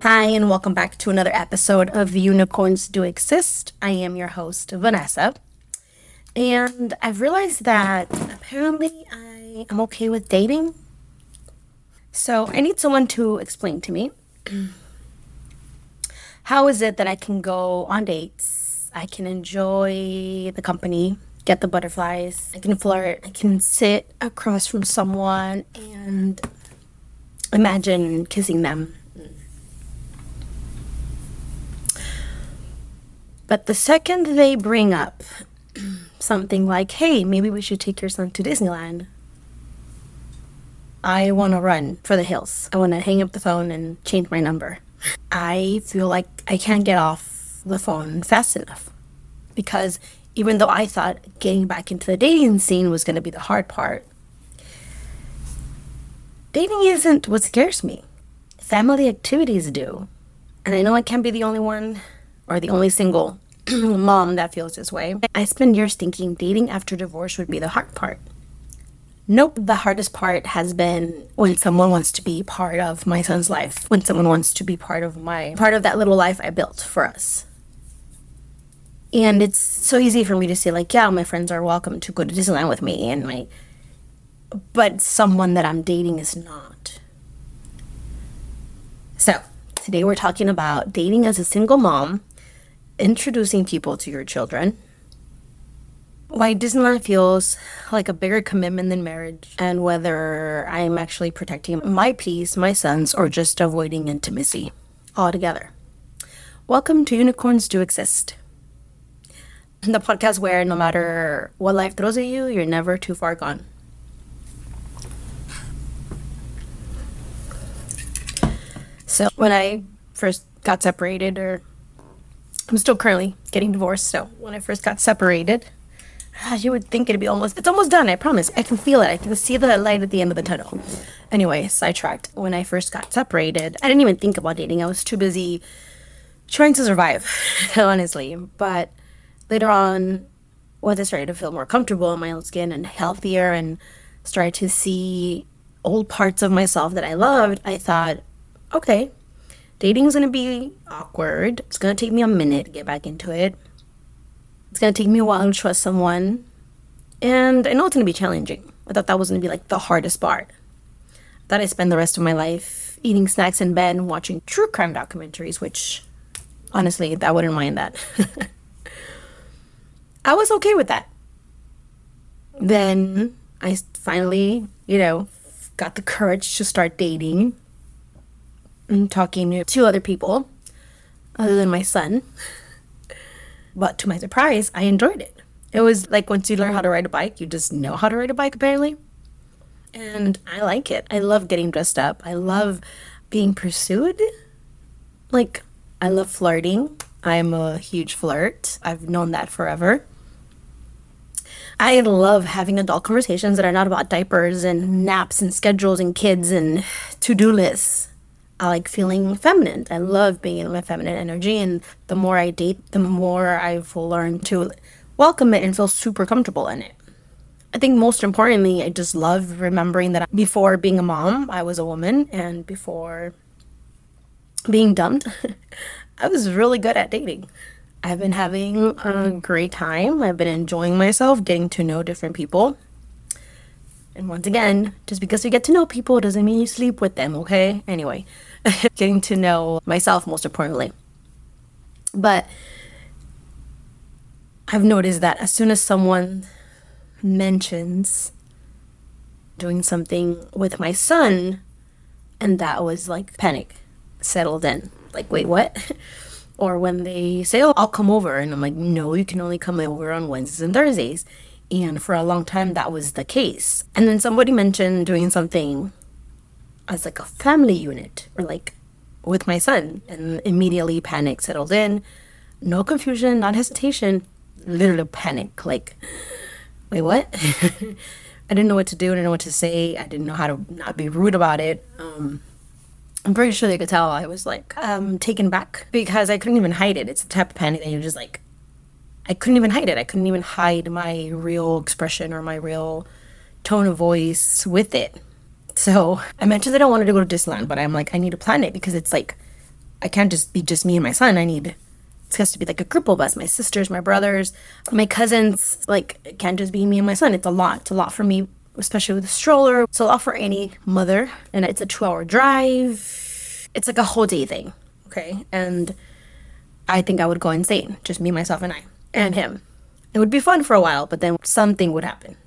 Hi, and welcome back to another episode of Unicorns Do Exist. I am your host, Vanessa, and I've realized that apparently I am okay with dating. So I need someone to explain to me how is it that I can go on dates, I can enjoy the company, get the butterflies, I can flirt, I can sit across from someone and imagine kissing them. But the second they bring up something like, hey, maybe we should take your son to Disneyland, I want to run for the hills. I want to hang up the phone and change my number. I feel like I can't get off the phone fast enough. Because even though I thought getting back into the dating scene was going to be the hard part, dating isn't what scares me. Family activities do. And I know I can't be the only one or the only single mom that feels this way. I spent years thinking dating after divorce would be the hard part. Nope, the hardest part has been when someone wants to be part of my son's life, when someone wants to be part of that little life I built for us. And it's so easy for me to say, like, yeah, my friends are welcome to go to Disneyland with me, but someone that I'm dating is not. So today we're talking about dating as a single mom, introducing people to your children, why Disneyland feels like a bigger commitment than marriage, and whether I'm actually protecting my peace, my son's, or just avoiding intimacy altogether. Welcome to Unicorns Do Exist, the podcast where no matter what life throws at you, you're never too far gone. So when I first got separated, or I'm still currently getting divorced, so when I first got separated, you would think it's almost done, I promise. I can feel it. I can see the light at the end of the tunnel. Anyway, sidetracked. When I first got separated, I didn't even think about dating. I was too busy trying to survive, honestly. But later on, once I started to feel more comfortable in my own skin and healthier and started to see old parts of myself that I loved, I thought, okay, dating is going to be awkward. It's going to take me a minute to get back into it. It's going to take me a while to trust someone. And I know it's going to be challenging. I thought that was going to be like the hardest part. I thought I'd spend the rest of my life eating snacks in bed and watching true crime documentaries, which honestly, I wouldn't mind that. I was okay with that. Then I finally, got the courage to start dating and talking to two other people other than my son. But to my surprise, I enjoyed it. It was like once you learn how to ride a bike, you just know how to ride a bike, apparently. And I like it. I love getting dressed up. I love being pursued. I love flirting. I'm a huge flirt. I've known that forever. I love having adult conversations that are not about diapers and naps and schedules and kids and to-do lists. I like feeling feminine. I love being in my feminine energy, and the more I date, the more I've learned to welcome it and feel super comfortable in it. I think most importantly, I just love remembering that before being a mom, I was a woman, and before being dumped, I was really good at dating. I've been having a great time. I've been enjoying myself, getting to know different people. And once again, just because you get to know people doesn't mean you sleep with them, okay? Anyway, getting to know myself most importantly. But I've noticed that as soon as someone mentions doing something with my son, and that was like panic settled in. Like, wait, what? Or when they say, oh, I'll come over. And I'm like, no, you can only come over on Wednesdays and Thursdays. And for a long time, that was the case. And then somebody mentioned doing something as like a family unit or like with my son. And immediately panic settled in. No confusion, not hesitation, literally panic. Like, wait, what? I didn't know what to do. I didn't know what to say. I didn't know how to not be rude about it. I'm pretty sure they could tell I was like taken back because I couldn't even hide it. It's the type of panic that you're just like, I couldn't even hide it. I couldn't even hide my real expression or my real tone of voice with it. So I mentioned that I wanted to go to Disneyland, but I'm like, I need to plan it because it's like I can't just be just me and my son. It has to be like a group of us, my sisters, my brothers, my cousins. Like, it can't just be me and my son. It's a lot. It's a lot for me, especially with a stroller. It's a lot for any mother. And it's a 2-hour drive. It's like a whole day thing. Okay. And I think I would go insane. Just me, myself, and I. And him. It would be fun for a while, but then something would happen.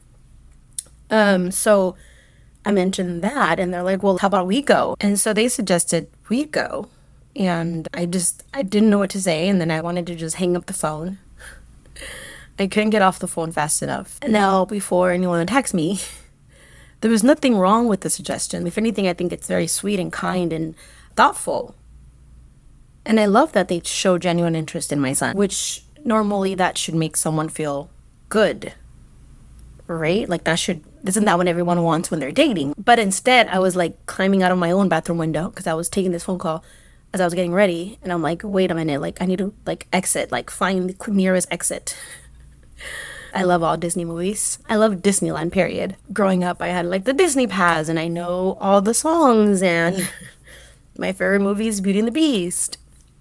So I mentioned that, and they're like, well, how about we go? And so they suggested we go. And I didn't know what to say. And then I wanted to just hang up the phone. I couldn't get off the phone fast enough. And now, before anyone attacks me, there was nothing wrong with the suggestion. If anything, I think it's very sweet and kind and thoughtful. And I love that they show genuine interest in my son, which normally that should make someone feel good, right? Like, isn't that what everyone wants when they're dating? But instead, I was like climbing out of my own bathroom window because I was taking this phone call as I was getting ready. And I'm like, wait a minute, like, I need to like exit, like find the nearest exit. I love all Disney movies. I love Disneyland, period. Growing up, I had like the Disney Pass, and I know all the songs, and my favorite movie is Beauty and the Beast.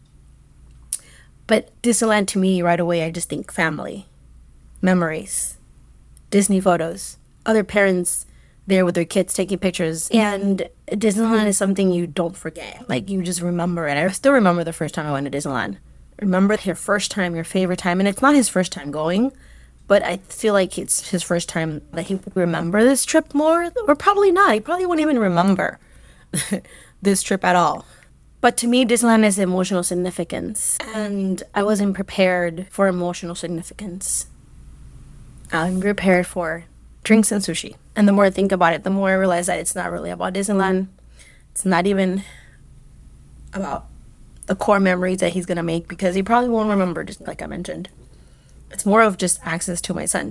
But Disneyland, to me, right away, I just think family, memories, Disney photos, other parents there with their kids taking pictures. And Disneyland is something you don't forget. Like, you just remember it. I still remember the first time I went to Disneyland. Remember your first time, your favorite time. And it's not his first time going, but I feel like it's his first time that he would remember this trip more. Or probably not. He probably wouldn't even remember this trip at all. But to me, Disneyland has emotional significance. And I wasn't prepared for emotional significance. I'm prepared for drinks and sushi. And the more I think about it, the more I realize that it's not really about Disneyland. It's not even about the core memories that he's going to make, because he probably won't remember, just like I mentioned. It's more of just access to my son.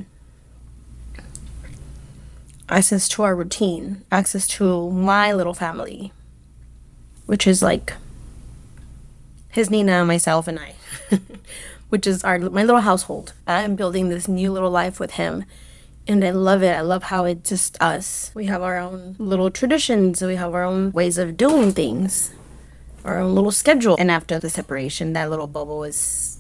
Access to our routine. Access to my little family. Which is like his Nina, myself, and I. Which is my little household. I'm building this new little life with him. And I love it. I love how it's just us. We have our own little traditions. We have our own ways of doing things. Our own little schedule. And after the separation, that little bubble is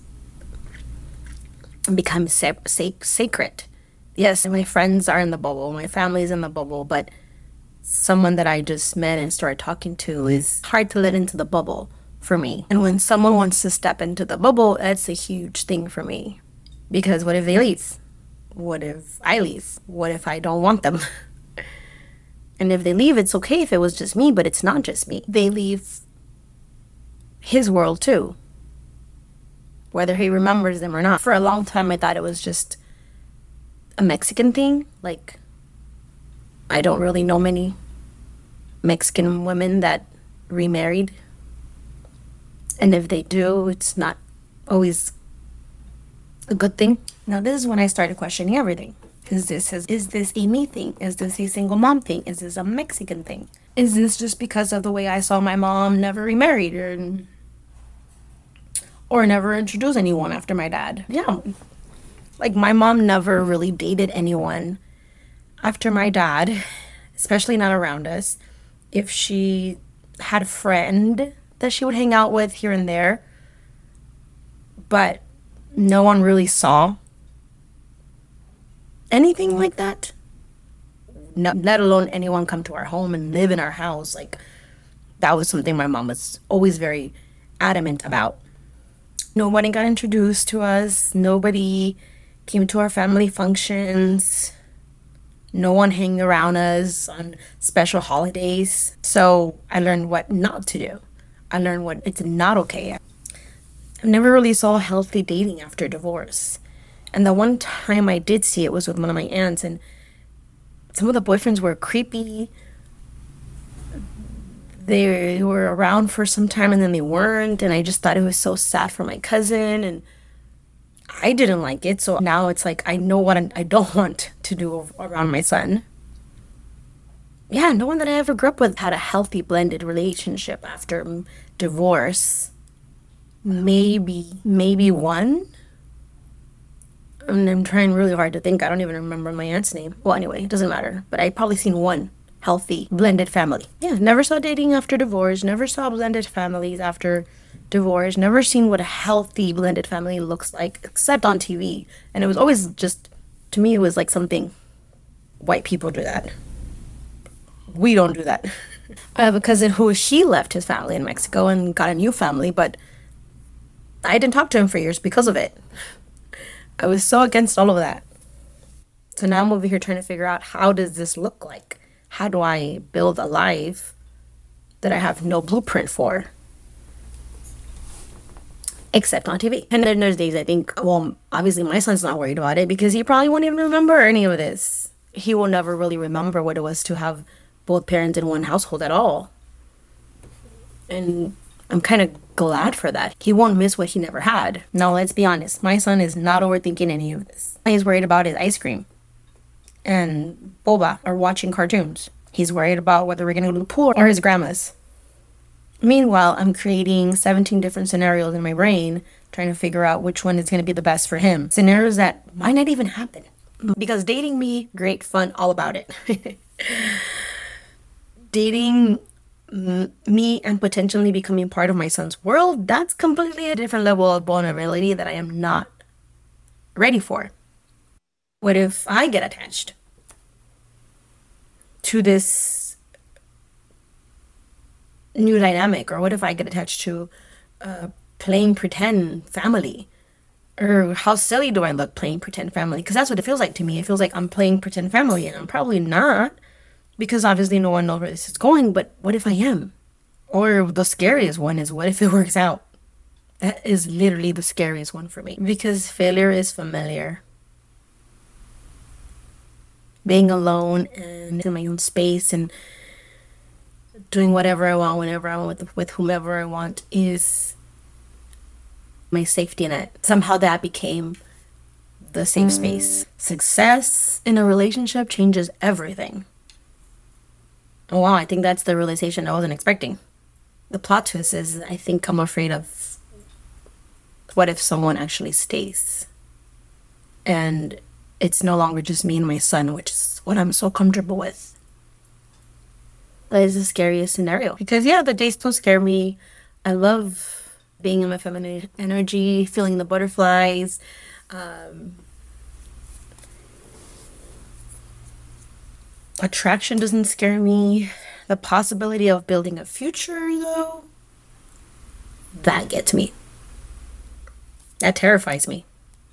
become sacred. Yes, my friends are in the bubble. My family's in the bubble. But someone that I just met and started talking to is hard to let into the bubble for me. And when someone wants to step into the bubble, that's a huge thing for me. Because what if they leave? What if I leave? What if I don't want them? And if they leave, it's okay if it was just me, but it's not just me. They leave his world too, whether he remembers them or not. For a long time, I thought it was just a Mexican thing. Like, I don't really know many Mexican women that remarried. And if they do, it's not always a good thing. Now, this is when I started questioning everything. Is this a me thing? Is this a single mom thing? Is this a Mexican thing? Is this just because of the way I saw my mom never remarried or never introduced anyone after my dad? Yeah. Like, my mom never really dated anyone after my dad, especially not around us. If she had a friend that she would hang out with here and there, but no one really saw anything like that. No, let alone anyone come to our home and live in our house. Like, that was something my mom was always very adamant about. Nobody got introduced to us. Nobody came to our family functions. No one hang around us on special holidays. So I learned what not to do. I learned what it's not okay. I never really saw healthy dating after divorce. And the one time I did see it was with one of my aunts, and some of the boyfriends were creepy. They were around for some time and then they weren't, and I just thought it was so sad for my cousin, and I didn't like it. So now it's like, I know what I don't want to do around my son. Yeah, no one that I ever grew up with had a healthy blended relationship after divorce. Maybe one. And I'm trying really hard to think. I don't even remember my aunt's name. Well, anyway, it doesn't matter. But I probably seen one healthy blended family. Yeah, never saw dating after divorce. Never saw blended families after divorced, never seen what a healthy blended family looks like except on TV. And it was always just, to me, it was like something white people do that. We don't do that. I have a cousin who he left his family in Mexico and got a new family, but I didn't talk to him for years because of it. I was so against all of that. So now I'm over here trying to figure out, how does this look like? How do I build a life that I have no blueprint for? Except on TV. And then there's days I think, well, obviously my son's not worried about it because he probably won't even remember any of this. He will never really remember what it was to have both parents in one household at all. And I'm kind of glad for that. He won't miss what he never had. Now, let's be honest. My son is not overthinking any of this. He's worried about his ice cream and boba or watching cartoons. He's worried about whether we're going to go to the pool or his grandma's. Meanwhile, I'm creating 17 different scenarios in my brain, trying to figure out which one is going to be the best for him. Scenarios that might not even happen. Because dating me, great fun, all about it. Dating me and potentially becoming part of my son's world, that's completely a different level of vulnerability that I am not ready for. What if I get attached to this new dynamic? Or what if I get attached to playing pretend family? Or how silly do I look playing pretend family? Because that's what it feels like to me. It feels like I'm playing pretend family, and I'm probably not, because obviously no one knows where this is going. But what if I am? Or the scariest one is, what if it works out? That is literally the scariest one for me, because failure is familiar. Being alone and in my own space and doing whatever I want, whenever I want, with whomever I want, is my safety net. Somehow that became the safe space. Success in a relationship changes everything. Oh wow, I think that's the realization I wasn't expecting. The plot twist is, I think I'm afraid of, what if someone actually stays? And it's no longer just me and my son, which is what I'm so comfortable with. That is the scariest scenario. Because yeah, the days don't scare me. I love being in my feminine energy, feeling the butterflies. Attraction doesn't scare me. The possibility of building a future, though, that gets me. That terrifies me.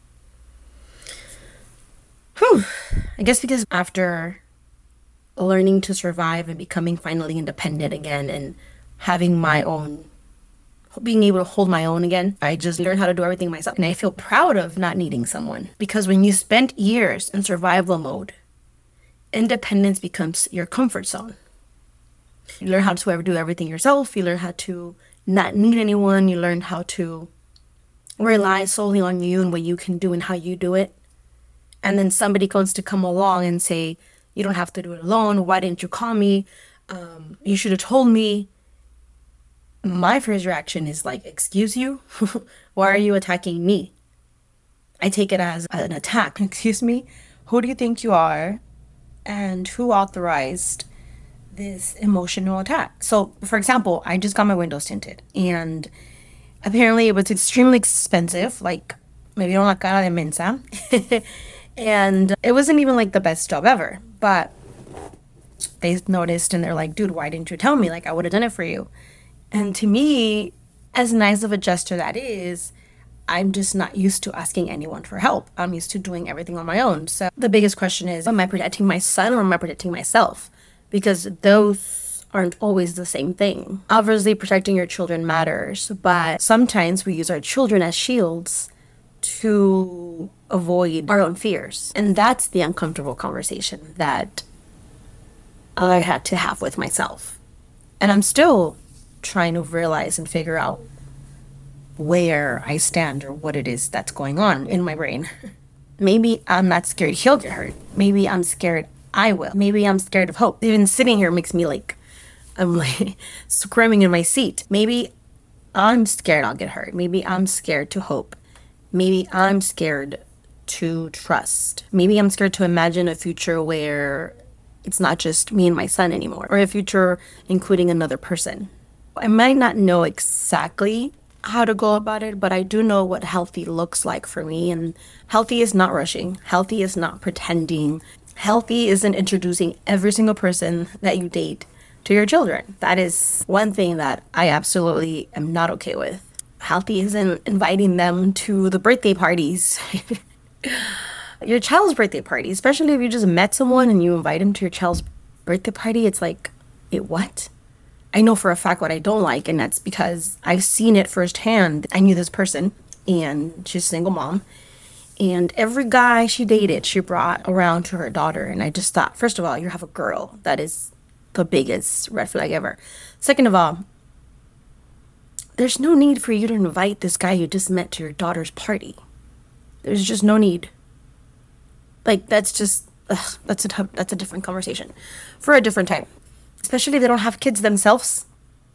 Whew. I guess because after learning to survive and becoming finally independent again and having my own, being able to hold my own again, I just learned how to do everything myself. And I feel proud of not needing someone. Because when you spend years in survival mode, independence becomes your comfort zone. You learn how to do everything yourself. You learn how to not need anyone. You learn how to rely solely on you and what you can do and how you do it. And then somebody comes to come along and say, you don't have to do it alone. Why didn't you call me? You should have told me. My first reaction is like, excuse you? Why are you attacking me? I take it as an attack. Excuse me? Who do you think you are? And who authorized this emotional attack? So, for example, I just got my windows tinted, and apparently it was extremely expensive, like maybe una cara de mensa. And it wasn't even like the best job ever, but they noticed and they're like, dude, why didn't you tell me? Like, I would have done it for you. And to me, as nice of a gesture that is, I'm just not used to asking anyone for help. I'm used to doing everything on my own. So the biggest question is, am I protecting my son or am I protecting myself? Because those aren't always the same thing. Obviously, protecting your children matters, but sometimes we use our children as shields to avoid our own fears. And that's the uncomfortable conversation that I had to have with myself. And I'm still trying to realize and figure out where I stand or what it is that's going on in my brain. Maybe I'm not scared he'll get hurt. Maybe I'm scared I will. Maybe I'm scared of hope. Even sitting here makes me like, I'm like squirming in my seat. Maybe I'm scared I'll get hurt. Maybe I'm scared to hope. Maybe I'm scared to trust. Maybe I'm scared to imagine a future where it's not just me and my son anymore, or a future including another person. I might not know exactly how to go about it, but I do know what healthy looks like for me. And healthy is not rushing. Healthy is not pretending. Healthy isn't introducing every single person that you date to your children. That is one thing that I absolutely am not okay with. Healthy isn't inviting them to the birthday parties. Your child's birthday party, especially if you just met someone and you invite them to your child's birthday party, it's like, what? I know for a fact what I don't like, and that's because I've seen it firsthand. I knew this person, and she's a single mom, and every guy she dated, she brought around to her daughter, and I just thought, first of all, you have a girl. That is the biggest red flag ever. Second of all, there's no need for you to invite this guy you just met to your daughter's party. There's just no need. Like, that's just, that's a different conversation for a different time. Especially if they don't have kids themselves.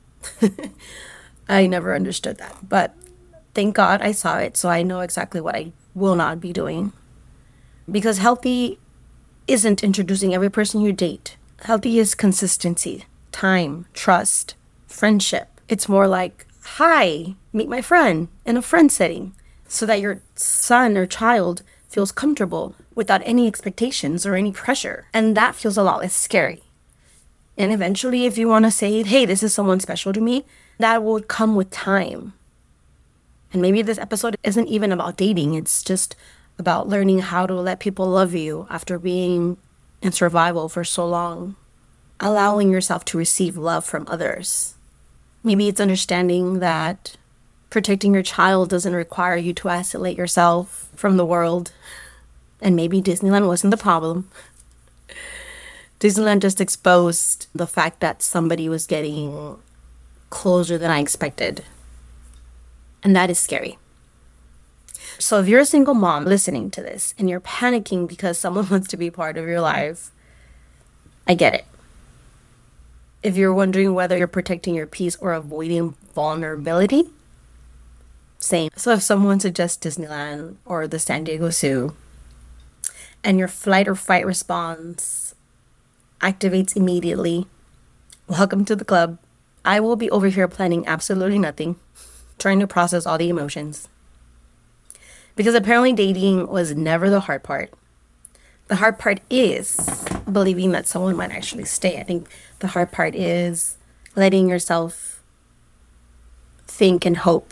I never understood that. But thank God I saw it, so I know exactly what I will not be doing. Because healthy isn't introducing every person you date. Healthy is consistency, time, trust, friendship. It's more like, hi, meet my friend in a friend setting, so that your son or child feels comfortable without any expectations or any pressure. And that feels a lot less scary. And eventually, if you want to say, hey, this is someone special to me, that will come with time. And maybe this episode isn't even about dating. It's just about learning how to let people love you after being in survival for so long. Allowing yourself to receive love from others. Maybe it's understanding that protecting your child doesn't require you to isolate yourself from the world. And maybe Disneyland wasn't the problem. Disneyland just exposed the fact that somebody was getting closer than I expected. And that is scary. So if you're a single mom listening to this and you're panicking because someone wants to be part of your life, I get it. If you're wondering whether you're protecting your peace or avoiding vulnerability, same. So if someone suggests Disneyland or the San Diego Zoo, and your flight or fight response activates immediately, welcome to the club. I will be over here planning absolutely nothing, trying to process all the emotions. Because apparently dating was never the hard part. The hard part is believing that someone might actually stay. I think the hard part is letting yourself think and hope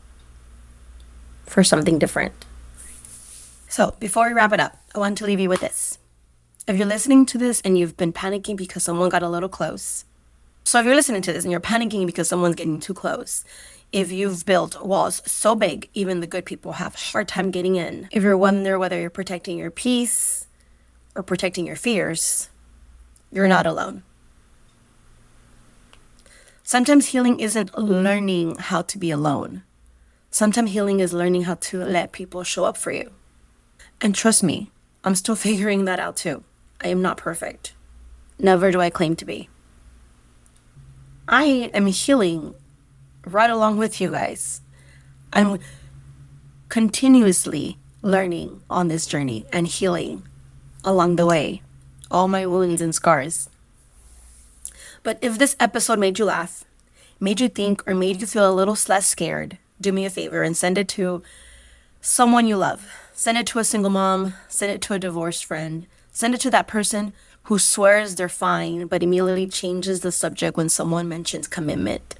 for something different. So before we wrap it up, I want to leave you with this. If you're listening to this and you've been panicking because someone got a little close. So if you're listening to this and you're panicking because someone's getting too close, if you've built walls so big, even the good people have a hard time getting in. If you're wondering whether you're protecting your peace or protecting your fears, you're not alone. Sometimes healing isn't learning how to be alone. Sometimes healing is learning how to let people show up for you. And trust me, I'm still figuring that out too. I am not perfect. Never do I claim to be. I am healing right along with you guys. I'm continuously learning on this journey and healing along the way. All my wounds and scars. But if this episode made you laugh, made you think, or made you feel a little less scared, do me a favor and send it to someone you love. Send it to a single mom. Send it to a divorced friend. Send it to that person who swears they're fine, but immediately changes the subject when someone mentions commitment.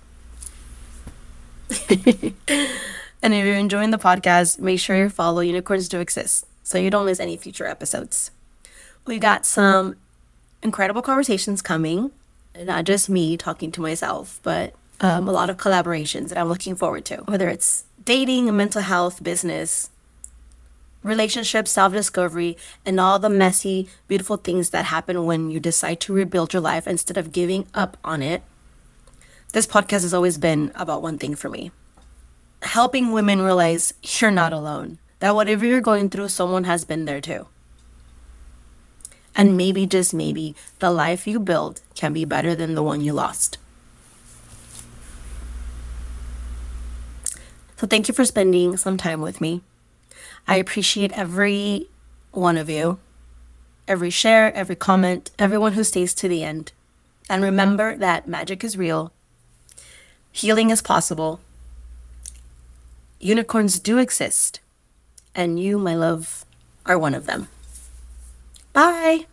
And if you're enjoying the podcast, make sure you follow Unicorns Do Exist so you don't miss any future episodes. We got some incredible conversations coming. Not just me talking to myself, but a lot of collaborations that I'm looking forward to. Whether it's dating, mental health, business, relationships, self-discovery, and all the messy, beautiful things that happen when you decide to rebuild your life instead of giving up on it. This podcast has always been about one thing for me. Helping women realize you're not alone. That whatever you're going through, someone has been there too. And maybe, just maybe, the life you build can be better than the one you lost. So thank you for spending some time with me. I appreciate every one of you, every share, every comment, everyone who stays to the end. And remember that magic is real, healing is possible, unicorns do exist. And you, my love, are one of them. Bye.